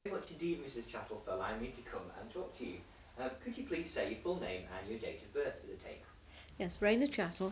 Very much indeed, Mrs. Chattle, for allowing me to come and talk to you. Could you please say your full name and your date of birth for the tape? Yes, Raina Chattle,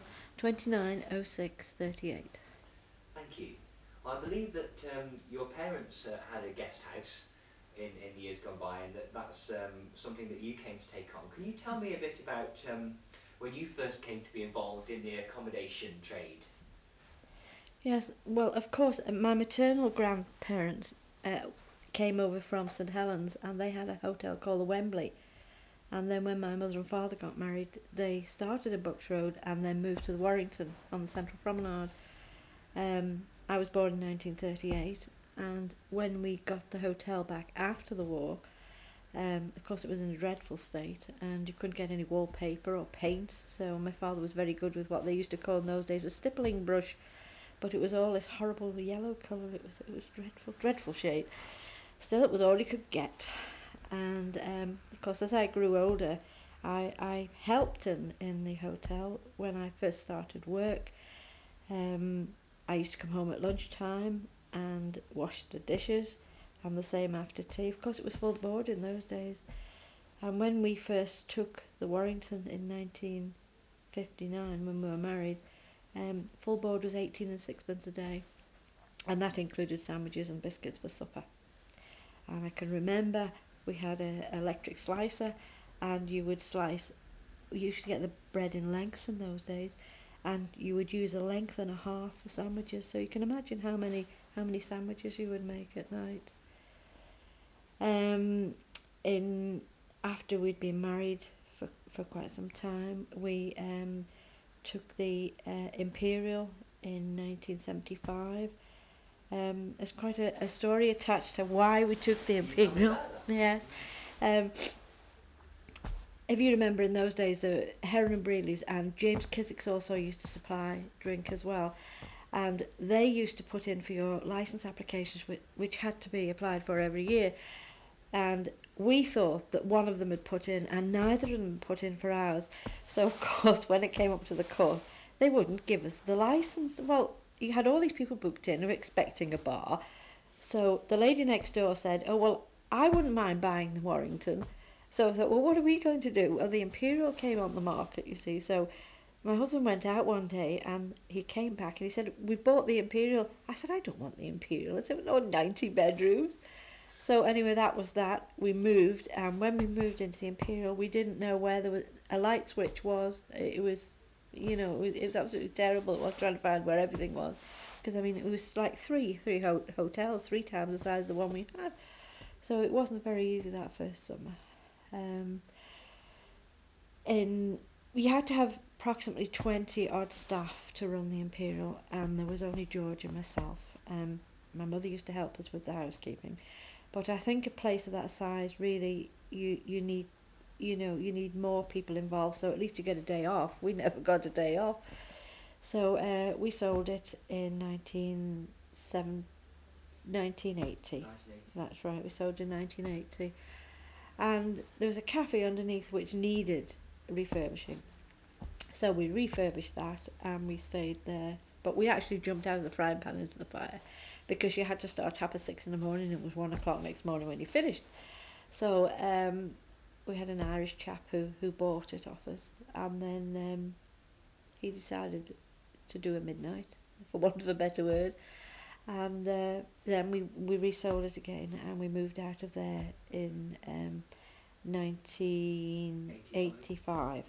290638. Thank you. I believe that your parents had a guest house in years gone by, and that's something that you came to take on. Can you tell me a bit about when you first came to be involved in the accommodation trade? Yes, well, of course, my maternal grandparents came over from St Helens, and they had a hotel called the Wembley. And then when my mother and father got married, they started in Bucks Road and then moved to the Warrington on the Central Promenade. I was born in 1938, and when we got the hotel back after the war, of course it was in a dreadful state, and you couldn't get any wallpaper or paint, so my father was very good with what they used to call in those days a stippling brush, but it was all this horrible yellow colour. It was dreadful shade. Still, it was all he could get. And of course, as I grew older, I helped in the hotel when I first started work. I used to come home at lunchtime and wash the dishes, and the same after tea. Of course, it was full board in those days. And when we first took the Warrington in 1959, when we were married, full board was 18 and sixpence a day, and that included sandwiches and biscuits for supper. And I can remember we had an electric slicer, and you would slice. We used to get the bread in lengths in those days, and you would use a length and a half for sandwiches. So you can imagine how many sandwiches you would make at night. In After we'd been married for quite some time, we took the Imperial in 1975. There's quite a story attached to why we took the Imperial. Yes. If you remember, in those days, the Heron and Brearley's and James Kiswick's also used to supply drink as well. And they used to put in for your licence applications, which had to be applied for every year. And we thought that one of them had put in, and neither of them put in for ours. So, of course, when it came up to the court, they wouldn't give us the licence. Well, you had all these people booked in who were expecting a bar. So the lady next door said, oh, well, I wouldn't mind buying the Warrington. So I thought, well, what are we going to do? Well, the Imperial came on the market, you see. So my husband went out one day and he came back and he said, we've bought the Imperial. I said, I don't want the Imperial. I said, no, 90 bedrooms. So anyway, that was that. We moved, and when we moved into the Imperial, we didn't know where there was a light switch was. It was, it was absolutely terrible. It was trying to find where everything was, because I mean, it was like three hotels, 3 times the size of the one we had. So it wasn't very easy that first summer. We had to have approximately 20 odd staff to run the Imperial, and there was only George and myself. My mother used to help us with the housekeeping. But I think a place of that size, really, you need more people involved, so at least you get a day off. We never got a day off. So we sold it in 1980. That's right, we sold in 1980. And there was a cafe underneath which needed refurbishing. So we refurbished that and we stayed there. But we actually jumped out of the frying pan into the fire, because you had to start 6:30 in the morning. It was 1 o'clock next morning when you finished. So we had an Irish chap who bought it off us, and then he decided to do a midnight, for want of a better word. And then we resold it again, and we moved out of there in 1985.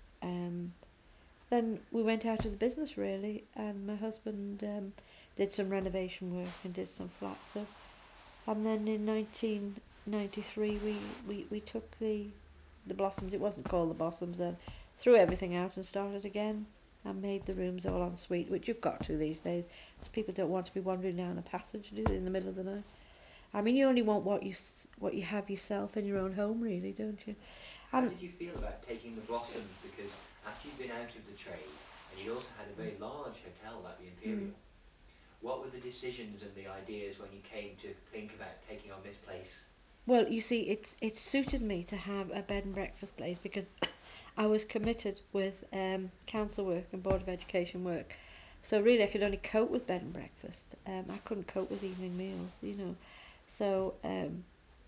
Then we went out of the business, really, and my husband did some renovation work and did some flats up. And then in 1993 we took the Blossoms. It wasn't called the Blossoms then. Threw everything out and started again, and made the rooms all en suite, which you've got to these days, because people don't want to be wandering down a passage, do they, in the middle of the night? I mean, you only want what you have yourself in your own home, really, don't you? How did you feel about taking the Blossoms? Because after you'd been out of the trade, and you'd also had a very large hotel like the Imperial, what were the decisions and the ideas when you came to think about taking on this place? Well, you see, it suited me to have a bed and breakfast place, because I was committed with council work and Board of Education work. So really I could only cope with bed and breakfast. I couldn't cope with evening meals, So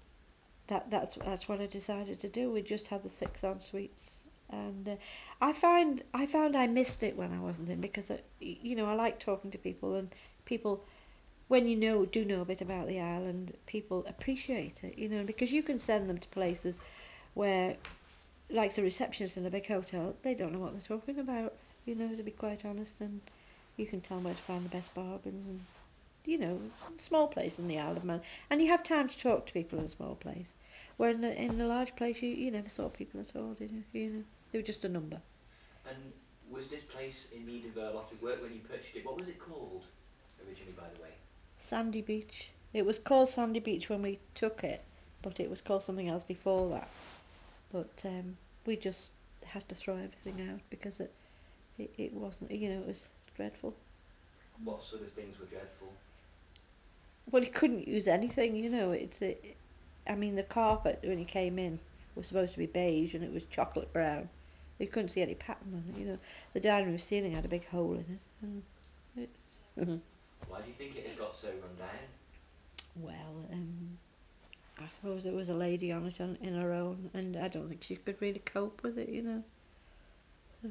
that's what I decided to do. We just had the 6 en suites, and I found I missed it when I wasn't in, because I like talking to people, and people, when do know a bit about the island, people appreciate it, because you can send them to places where, like the receptionist in a big hotel, they don't know what they're talking about, to be quite honest, and you can tell them where to find the best bargains, and small place in the Isle of Man, and you have time to talk to people in a small place. Where in the large place, you never saw people at all, did you? They were just a number. And was this place in need of a lot of work when you purchased it? What was it called originally, by the way? Sandy Beach. It was called Sandy Beach when we took it, but it was called something else before that. But we just had to throw everything out because it wasn't, it was dreadful. What sort of things were dreadful? Well, you couldn't use anything, I mean, the carpet when you came in was supposed to be beige and it was chocolate brown. You couldn't see any pattern on it, The dining room ceiling had a big hole in it. And it's Why do you think it had got so run down? well, I suppose there was a lady on it in her own, and I don't think she could really cope with it, So.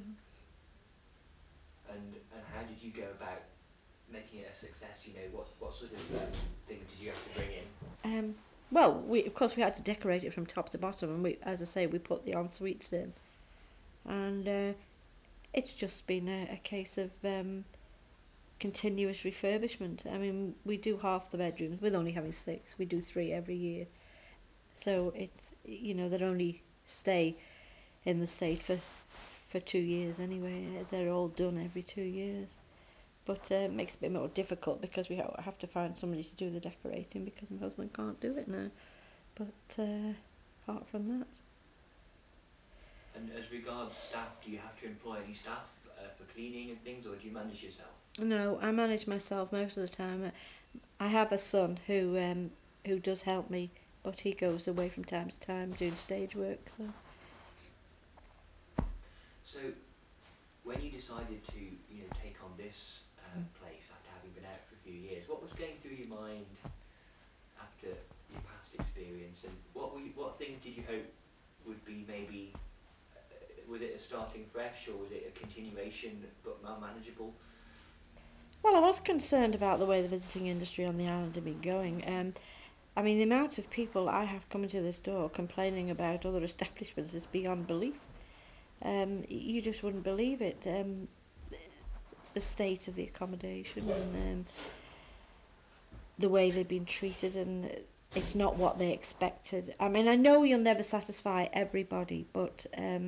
And how did you go about making it a success? What sort of things did you have to bring in? Well, of course we had to decorate it from top to bottom, and as I say, we put the en suites in, and it's just been a case of continuous refurbishment. I mean, we do half the bedrooms with only having 6. We do 3 every year, so it's they only stay in the state for 2 years anyway. They're all done every 2 years. But it makes it a bit more difficult because we have to find somebody to do the decorating because my husband can't do it now. But apart from that. And as regards staff, do you have to employ any staff for cleaning and things, or do you manage yourself? No, I manage myself most of the time. I have a son who does help me, but he goes away from time to time doing stage work. So, when you decided to take on this place after having been out for a few years, what was going through your mind after your past experience, and what things did you hope would be maybe, was it a starting fresh or was it a continuation but more manageable? Well, I was concerned about the way the visiting industry on the island had been going. I mean, the amount of people I have coming to this door complaining about other establishments is beyond belief. You just wouldn't believe it. The state of the accommodation and the way they've been treated, and it's not what they expected. I mean, I know you'll never satisfy everybody, but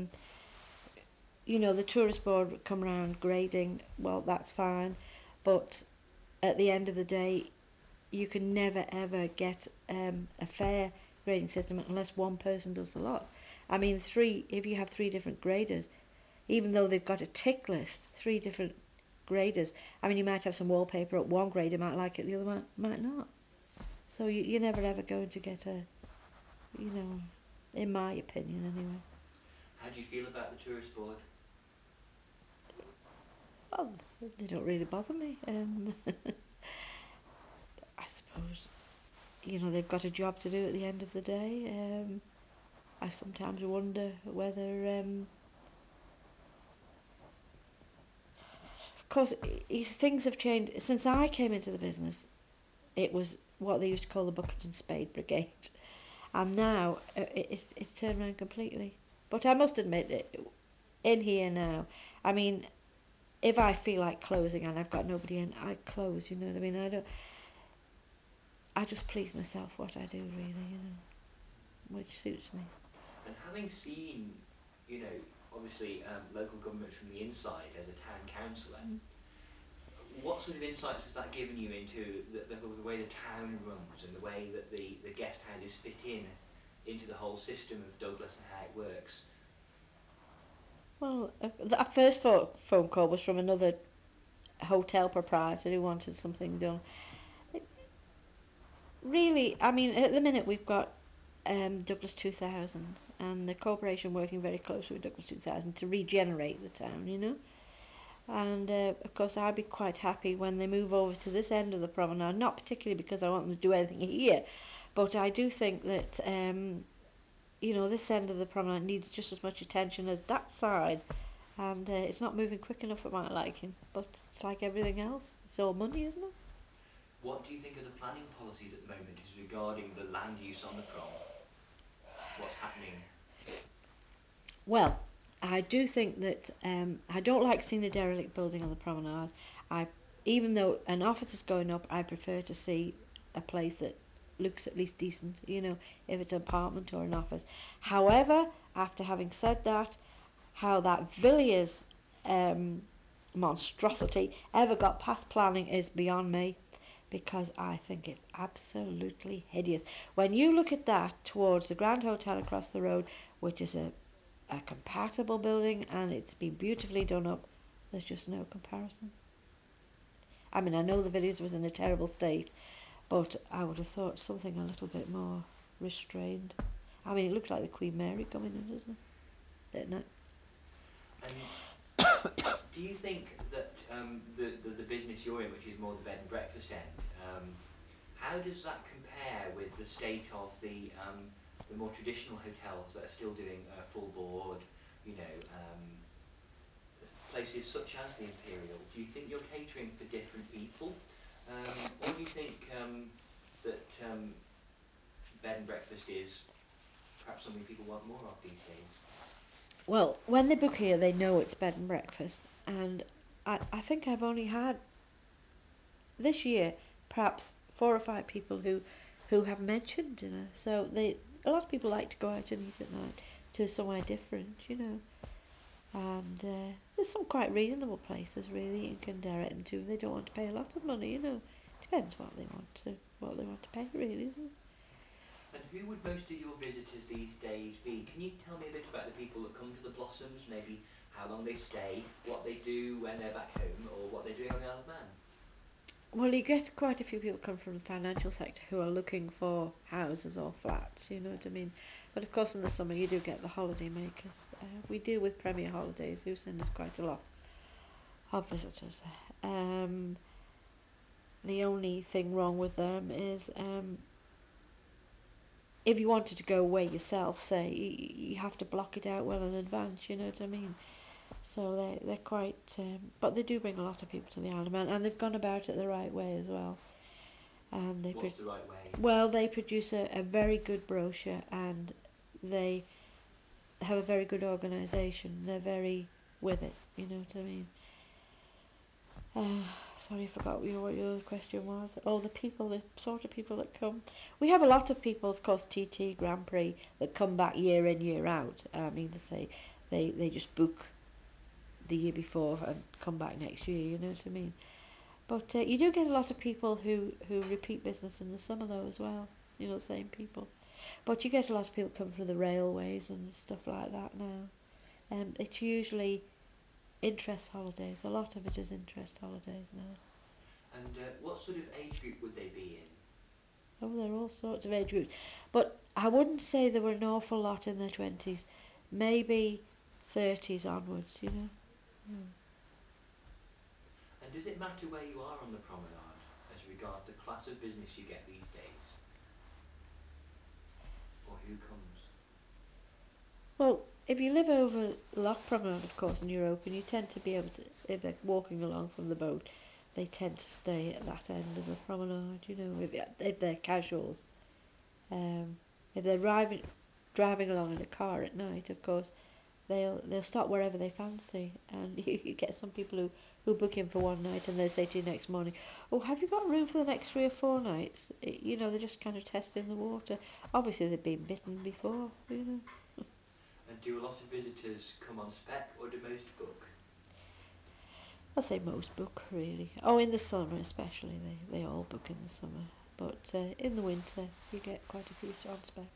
the tourist board come around grading, well, that's fine, but at the end of the day, you can never ever get a fair grading system unless one person does the lot. I mean, if you have 3 different graders, even though they've got a tick list, 3 different graders, I mean, you might have some wallpaper at one grader might like it, the other one might not. So you're never ever going to get in my opinion anyway. How do you feel about the tourist board? Well, they don't really bother me. I suppose, they've got a job to do at the end of the day. I sometimes wonder whether, of course, things have changed. Since I came into the business, it was what they used to call the bucket and spade brigade. And now it's turned around completely. But I must admit, in here now, I mean, if I feel like closing and I've got nobody in, I close, you know what I mean? I just please myself what I do, really, which suits me. And having seen, obviously local government from the inside as a town councillor, what sort of insights has that given you into the way the town runs and the way that the guest houses fit into the whole system of Douglas and how it works? Well, our first phone call was from another hotel proprietor who wanted something done. Really, I mean, at the minute we've got Douglas 2000 and the corporation working very closely with Douglas 2000 to regenerate the town, And of course I'd be quite happy when they move over to this end of the promenade, not particularly because I want them to do anything here, But I do think that this end of the promenade needs just as much attention as that side, and it's not moving quick enough for my liking. But it's like everything else; it's all money, isn't it? What do you think of the planning policies at the moment as regarding the land use on the prom? What's happening? Well, I do think that I don't like seeing a derelict building on the promenade. Even though an office is going up, I prefer to see a place that looks at least decent, if it's an apartment or an office. However, after having said that, how that Villiers monstrosity ever got past planning is beyond me, because I think it's absolutely hideous. When you look at that towards the Grand Hotel across the road, which is a compatible building and it's been beautifully done up, there's just no comparison. I mean, I know the Villiers was in a terrible state, but I would have thought something a little bit more restrained. I mean, it looked like the Queen Mary coming in, doesn't it? Didn't it? And do you think that the business you're in, which is more the bed and breakfast end, how does that compare with the state of the more traditional hotels that are still doing full board, places such as the Imperial? Do you think you're catering for different people? Or do you think that bed and breakfast is perhaps something people want more of these days? Well, when they book here, they know it's bed and breakfast, and I think I've only had this year perhaps 4 or 5 people who have mentioned dinner. So a lot of people like to go out and eat at night to somewhere different, And there's some quite reasonable places really you can direct them to. They don't want to pay a lot of money, Depends what they want to pay, really, isn't it? And who would most of your visitors these days be? Can you tell me a bit about the people that come to the Blossoms, maybe how long they stay, what they do when they're back home, or what they're doing on the Isle of Man? Well, you get quite a few people come from the financial sector who are looking for houses or flats, you know what I mean? But of course in the summer you do get the holiday makers. We deal with Premier Holidays, who send us quite a lot of visitors. The only thing wrong with them is if you wanted to go away yourself, say, you have to block it out well in advance, you know what I mean? So they're quite, but they do bring a lot of people to the Isle of Man, and they've gone about it the right way as well. And What's the right way? Well, they produce a very good brochure, and they have a very good organisation. They're very with it, you know what I mean? Sorry, I forgot what your question was. Oh, the sort of people that come. We have a lot of people, of course, TT, Grand Prix, that come back year in, year out. I mean to say, they just book the year before and come back next year, you know what I mean? But you do get a lot of people who repeat business in the summer though as well, same people. But you get a lot of people come from the railways and stuff like that now. It's usually interest holidays. A lot of it is interest holidays now. And what sort of age group would they be in? Oh, there are all sorts of age groups. But I wouldn't say there were an awful lot in their 20s. Maybe 30s onwards, Mm. And does it matter where you are on the promenade as regards the class of business you get these days? Or who comes? Well, if you live over Loch Promenade, of course, and you're open, you tend to be able to, if they're walking along from the boat, they tend to stay at that end of the promenade, if they're casuals. If they're driving along in a car at night, of course, they'll stop wherever they fancy, and you get some people who book in for one night and they say to you next morning, oh, have you got room for the next 3 or 4 nights? They're just kind of testing the water. Obviously they've been bitten before, And do a lot of visitors come on spec, or do most book? I'll say most book, really. Oh, in the summer especially, they all book in the summer. But in the winter you get quite a few on spec.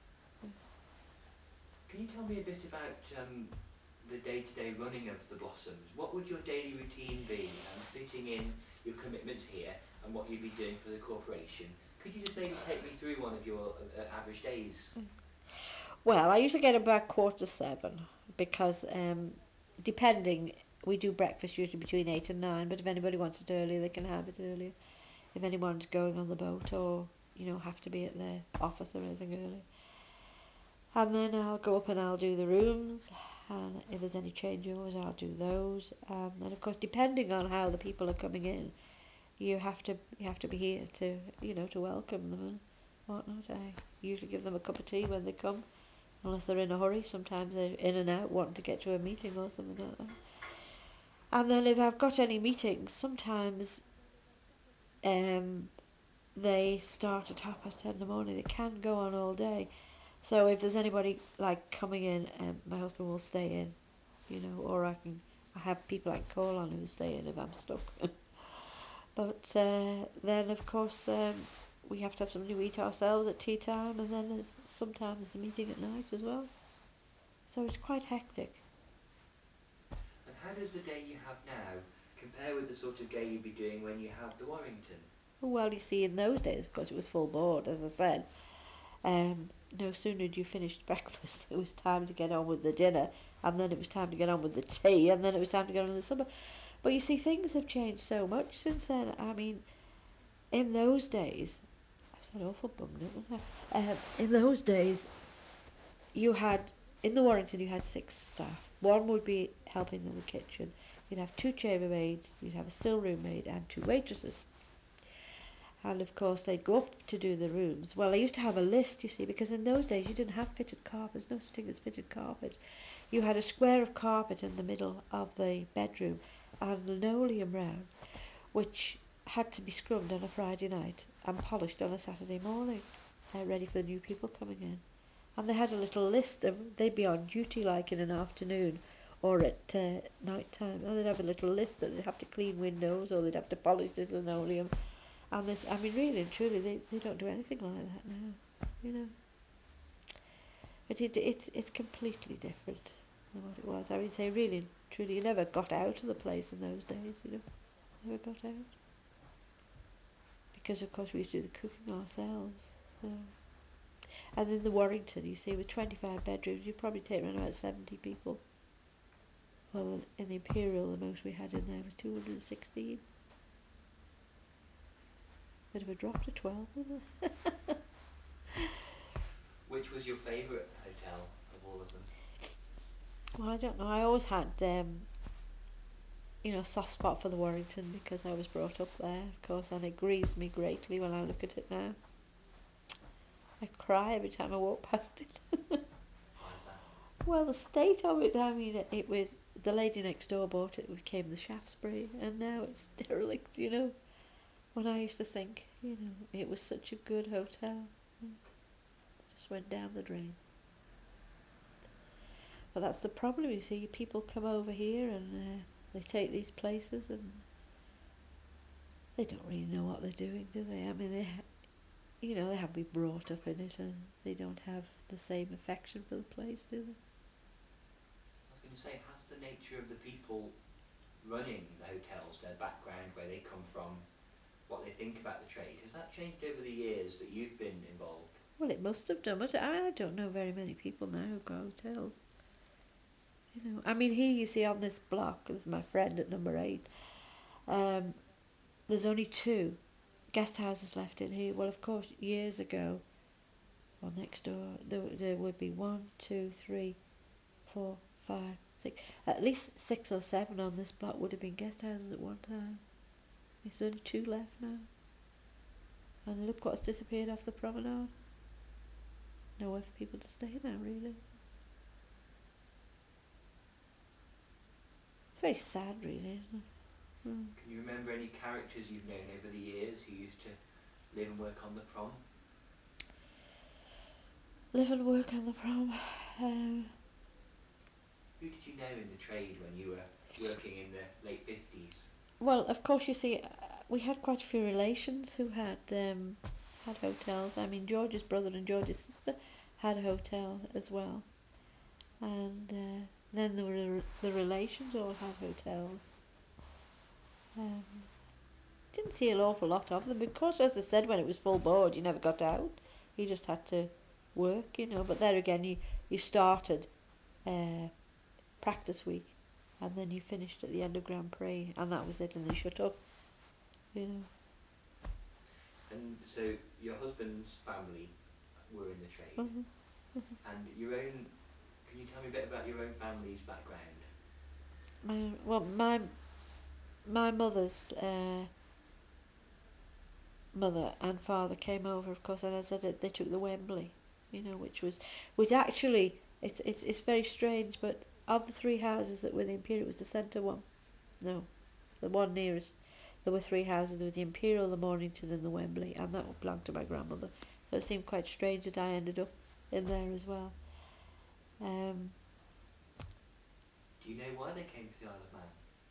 Can you tell me a bit about the day-to-day running of the Blossoms? What would your daily routine be, fitting in your commitments here and what you'd be doing for the corporation? Could you just maybe take me through one of your average days? Well, I usually get about 6:45 because depending, we do breakfast usually between 8 and 9, but if anybody wants it earlier, they can have it earlier. If anyone's going on the boat or have to be at their office or anything early. And then I'll go up and I'll do the rooms, and if there's any changeovers, I'll do those. And of course, depending on how the people are coming in, you have to be here to to welcome them and whatnot. I usually give them a cup of tea when they come, unless they're in a hurry. Sometimes they're in and out wanting to get to a meeting or something like that. And then if I've got any meetings, sometimes they start at 10:30 in the morning. They can go on all day. So if there's anybody like coming in, my husband will stay in, or I have people I can call on who stay in if I'm stuck. But then of course we have to have something to eat ourselves at tea time, and then there's sometimes the meeting at night as well. So it's quite hectic. And how does the day you have now compare with the sort of day you'd be doing when you have the Warrington? Well, you see, in those days, of course, it was full board, as I said. No sooner did you finish breakfast, it was time to get on with the dinner, and then it was time to get on with the tea, and then it was time to get on with the supper. But you see, things have changed so much since then. I mean, in those days, I said awful bummed, didn't I? In those days, in the Warrington, you had 6 staff. One would be helping in the kitchen. You'd have 2 chambermaids, you'd have a still room maid, and 2 waitresses. And of course they'd go up to do the rooms. Well, I used to have a list, you see, because in those days you didn't have fitted carpets, no such thing as fitted carpet. You had a square of carpet in the middle of the bedroom and linoleum round, which had to be scrubbed on a Friday night and polished on a Saturday morning, ready for the new people coming in. And they had a little list of, they'd be on duty like in an afternoon or at night time, and they'd have a little list that they'd have to clean windows or they'd have to polish the linoleum. And this, I mean, really and truly, they don't do anything like that now, But it's completely different than what it was. I mean, say, really and truly, you never got out of the place in those days, never got out. Because, of course, we used to do the cooking ourselves, so. And in the Warrington, you see, with 25 bedrooms, you probably take around about 70 people. Well, in the Imperial, the most we had in there was 216. Bit of a drop to 12, wasn't it? Which was your favourite hotel of all of them? Well, I don't know. I always had, a soft spot for the Warrington because I was brought up there, of course, and it grieves me greatly when I look at it now. I cry every time I walk past it. Why is that? Well, the state of it, I mean, it was, the lady next door bought it, it became the Shaftesbury, and now it's derelict, When I used to think, it was such a good hotel. Just went down the drain. But that's the problem, you see. People come over here and they take these places and they don't really know what they're doing, do they? I mean, they haven't been brought up in it and they don't have the same affection for the place, do they? I was going to say, has the nature of the people running the hotels, their background, where they come from, what they think about the trade, has that changed over the years that you've been involved? Well, it must have done, but I don't know very many people now who've got hotels. I mean, here you see on this block, this is my friend at number 8, there's only 2 guest houses left in here. Well, of course, years ago, well, next door, there would be 1, 2, 3, 4, 5, 6, at least 6 or 7 on this block would have been guest houses at one time. There's only 2 left now. And look what's disappeared off the promenade. Nowhere for people to stay now, really. It's very sad, really, isn't it? Mm. Can you remember any characters you've known over the years who used to live and work on the prom? Live and work on the prom? Who did you know in the trade when you were working in the late 50s? Well, of course, you see, we had quite a few relations who had hotels. I mean, George's brother and George's sister had a hotel as well. And then there were the relations all had hotels. Didn't see an awful lot of them because, as I said, when it was full board, you never got out. You just had to work, But there again, you started practice week, and then you finished at the end of Grand Prix, and that was it, and they shut up, And And so your husband's family were in the trade, Mhm. and your own. Can you tell me a bit about your own family's background? My mother's mother and father came over, of course, and as I said, they took the Wembley, which actually, it's very strange, but of the three houses that were the Imperial, it was the centre one. No, the one nearest. There were three houses. There was the Imperial, the Mornington, and the Wembley, and that belonged to my grandmother. So it seemed quite strange that I ended up in there as well. Um, Do you know why they came to the Isle of Man?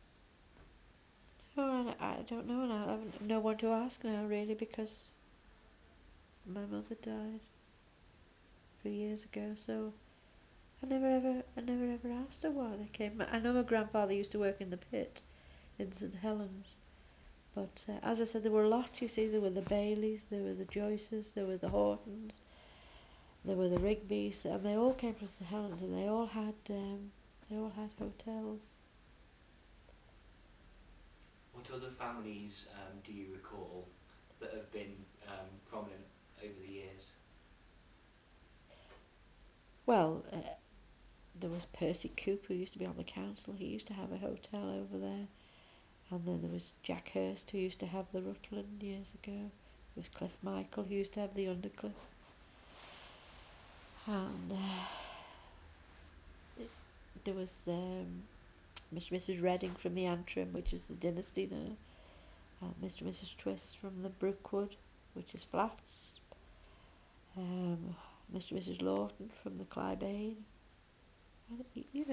oh, I don't know now. I have no one to ask now, really, because my mother died 3 years ago. So I never ever asked her why they came. I know my grandfather used to work in the pit in St Helens, but as I said, there were a lot. You see, there were the Baileys, there were the Joyces, there were the Hortons, there were the Rigbys, and they all came from St Helens, and they all had hotels. What other families do you recall that have been prominent over the years? Well, there was Percy Cooper, who used to be on the council. He used to have a hotel over there. And then there was Jack Hurst, who used to have the Rutland years ago. There was Cliff Michael, who used to have the Undercliff. And there was Mr. and Mrs. Redding from the Antrim, which is the Dynasty now. Mr. and Mrs. Twist from the Brookwood, which is Flats. Mr. and Mrs. Lawton from the Clybane. And,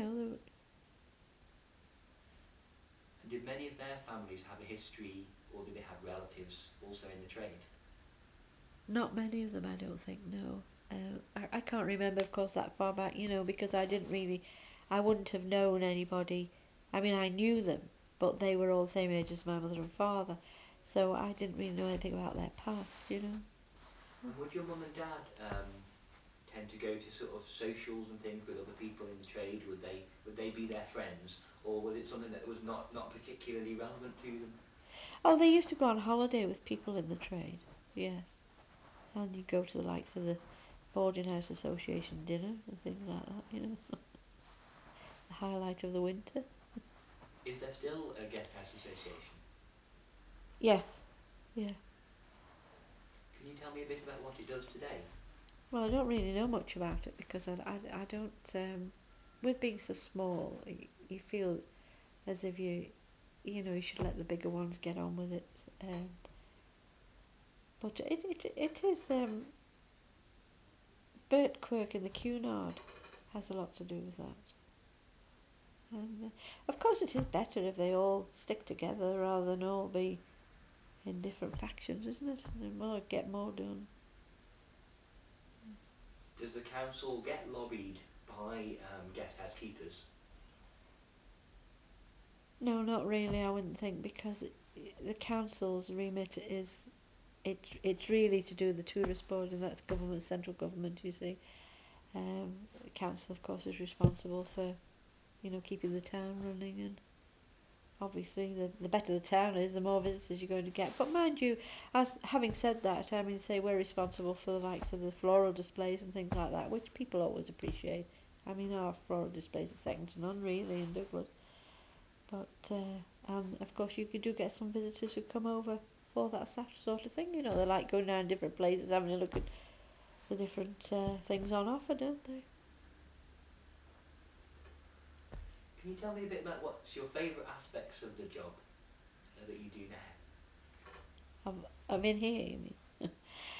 And did many of their families have a history, or did they have relatives also in the trade? not many of them, I don't think, no. I can't remember, of course, that far back, because I wouldn't have known anybody. I mean, I knew them, but they were all the same age as my mother and father, so I didn't really know anything about their past. And would your mum and dad tend to go to sort of socials and things with other people in the trade? Would they be their friends, or was it something that was not particularly relevant to them? Oh, they used to go on holiday with people in the trade, yes. And you go to the likes of the Boarding House Association dinner and things like that, the highlight of the winter. Is there still a guest house association? Yes, yeah. Can you tell me a bit about what it does today? Well, I don't really know much about it because I don't, with being so small, you feel as if you should let the bigger ones get on with it. But it is, Bert Quirk in the Cunard has a lot to do with that. And of course it is better if they all stick together rather than all be in different factions, isn't it? And get more done. Does the council get lobbied by guest house keepers? No, not really, I wouldn't think, because the council's remit is, it's really to do the tourist board, and that's government, central government, you see. The council, of course, is responsible for, keeping the town running, and obviously the better the town is, the more visitors you're going to get. But mind you, as having said that, I mean, say we're responsible for the likes of the floral displays and things like that, which people always appreciate. I mean, our floral displays are second to none, really, in Douglas. But and of course you do get some visitors who come over for that sort of thing. They like going down different places, having a look at the different things on offer, don't they? Can you tell me a bit about what's your favourite aspects of the job that you do now? I'm in here, you mean?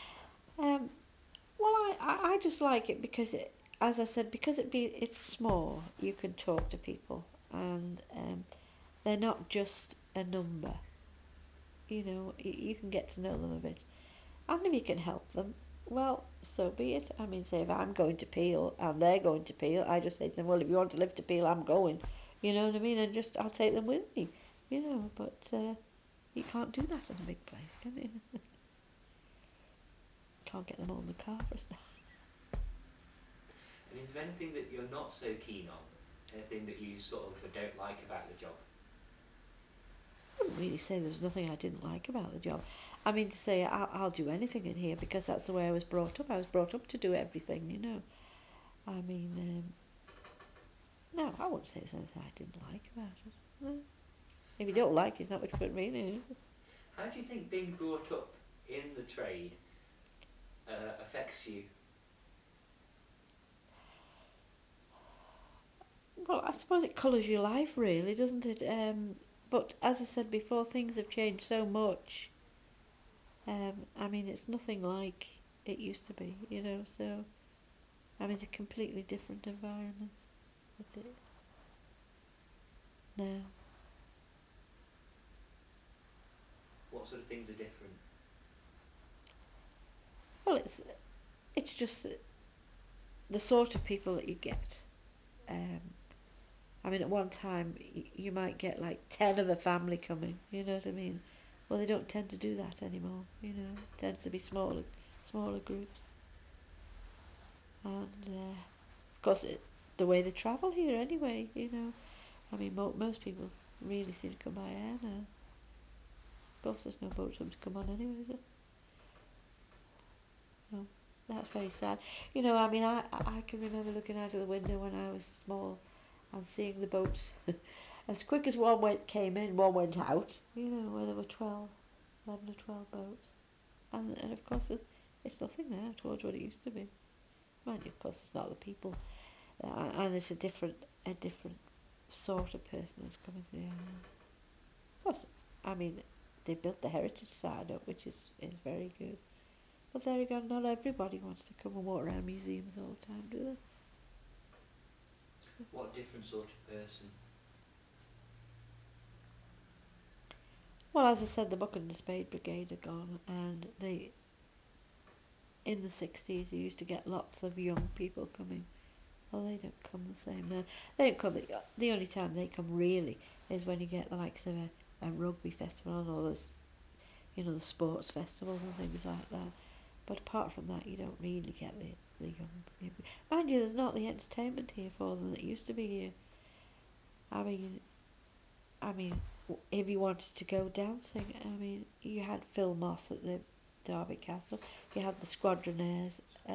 Well, I just like it because as I said, because it's small, you can talk to people, and they're not just a number. You can get to know them a bit, and if you can help them, well, so be it. I mean, say if I'm going to Peel and they're going to Peel, I just say to them, well, if you want to live to Peel, I'm going. You know what I mean? And I'll take them with me. But you can't do that in a big place, can you? Can't get them all in the car for a start. And is there anything that you're not so keen on? Anything that you sort of don't like about the job? I wouldn't really say there's nothing I didn't like about the job. I mean, to say I'll do anything in here because that's the way I was brought up. I was brought up to do everything, you know. I mean, no, I wouldn't say there's anything I didn't like about it. No. If you don't like it, it's not much good meaning. How do you think being brought up in the trade affects you? Well, I suppose it colours your life, really, doesn't it? But as I said before, things have changed so much. I mean, it's nothing like it used to be, you know. So, I mean, it's a completely different environment. That's it. Now, What sort of things are different? well, it's just the sort of people that you get. I mean, at one time you might get like 10 of a family coming. You know what I mean? Well, they don't tend to do that anymore. You know, it tends to be smaller groups. And of course, the way they travel here anyway. You know, I mean, most people really seem to come by air now. Of course, there's no boat for them to come on anyway, is it? No, that's very sad. You know, I mean, I can remember looking out of the window when I was small and seeing the boats. As quick as came in, one went out. You know, where there were 11 or 12 boats. And of course, it's nothing now towards what it used to be. Mind you, of course, it's not the people. And it's a different sort of person that's coming to the island. Of course, I mean, they built the heritage side up, which is very good. But there again, not everybody wants to come and walk around museums all the time, do they? What different sort of person? Well, as I said, the Buck and the Spade Brigade are gone, and in the 60s, you used to get lots of young people coming. Well, they don't come the same now. They don't come. The only time they come really is when you get the likes of a rugby festival or the sports festivals and things like that. But apart from that, you don't really get the young people. Mind you, there's not the entertainment here for them that used to be here. I mean, if you wanted to go dancing, I mean, you had Phil Moss at the Derby Castle. You had the Squadronaires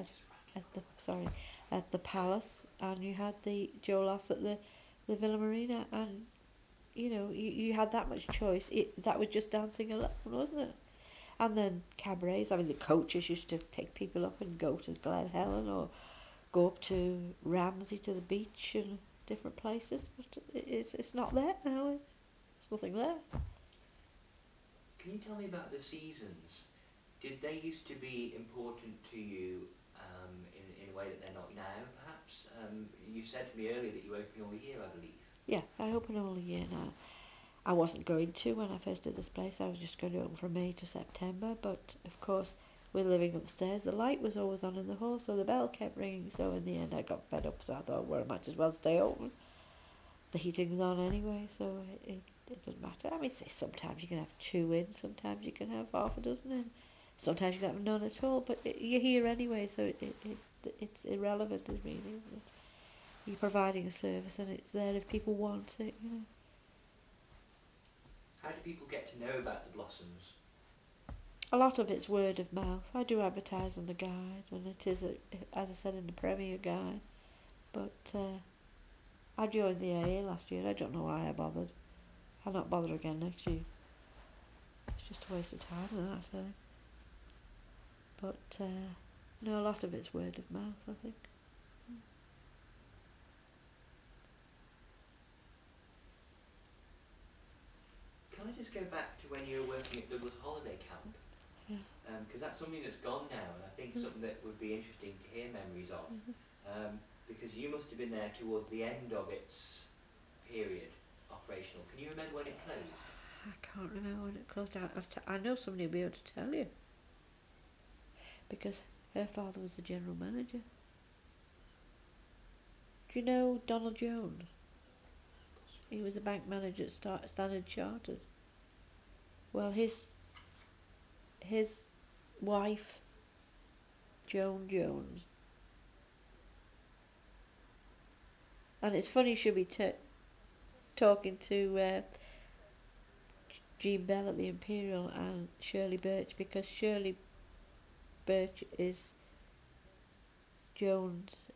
at the Palace, and you had the Joe Loss at the Villa Marina, and you know you had that much choice. That was just dancing alone, wasn't it? And then cabarets. I mean, the coaches used to pick people up and go to Glen Helen or go up to Ramsey to the beach and different places. But it's not there now. There's nothing there. Can you tell me about the seasons? Did they used to be important to you in a way that they're not now, perhaps? You said to me earlier that you open all year, I believe. Yeah, I open all year now. I wasn't going to when I first did this place. I was just going to open from May to September. But, of course, we're living upstairs. The light was always on in the hall, so the bell kept ringing. So, in the end, I got fed up. So I thought, well, I might as well stay open. The heating's on anyway, so it doesn't matter. I mean, say sometimes you can have 2 in, sometimes you can have half a dozen in. Sometimes you can have none at all, but you're here anyway, so it's irrelevant, really, isn't it? You're providing a service and it's there if people want it, you know. How do people get to know about the Blossoms? A lot of it's word of mouth. I do advertise on the guide, and it is, as I said, in the Premier Guide. But I joined the AA last year. I don't know why I bothered. I'll not bother again next year. It's just a waste of time, I think. But no, a lot of it's word of mouth, I think. Can I just go back to when you were working at Douglas Holiday Camp? Yeah. Because that's something that's gone now, and I think something that would be interesting to hear memories of. Because you must have been there towards the end of its period operational. Can you remember when it closed? I can't remember when it closed out. I know somebody will be able to tell you. Because her father was the general manager. Do you know Donald Jones? He was a bank manager at Standard Chartered. Well, his wife, Joan Jones. And it's funny you should be talking to Jean Bell at the Imperial and Shirley Birch, because Shirley Birch is Joan's,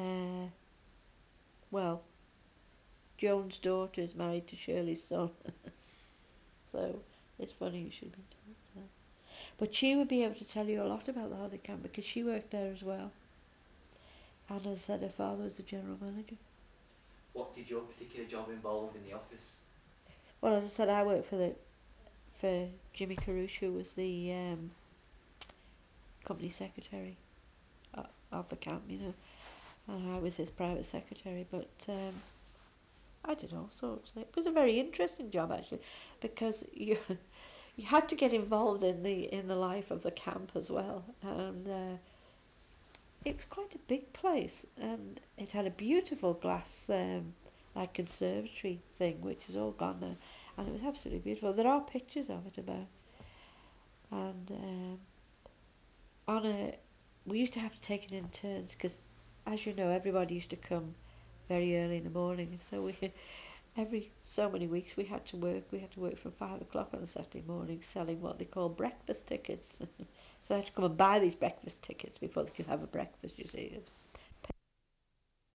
well, Joan's daughter is married to Shirley's son. So it's funny you should be told that. But she would be able to tell you a lot about the holiday camp because she worked there as well. And as I said, her father was the general manager. What did your particular job involve in the office? Well, as I said, I worked for Jimmy Carouche, who was the company secretary of the camp, you know, and I was his private secretary. But I did all sorts. It was a very interesting job actually, because you had to get involved in the life of the camp as well, and it was quite a big place, and it had a beautiful glass like conservatory thing, which is all gone now, and it was absolutely beautiful. There are pictures of it about, and we used to have to take it in turns because, as you know, everybody used to come very early in the morning, so every so many weeks we had to work. We had to work from 5 o'clock on a Saturday morning, selling what they call breakfast tickets. So they had to come and buy these breakfast tickets before they could have a breakfast, you see.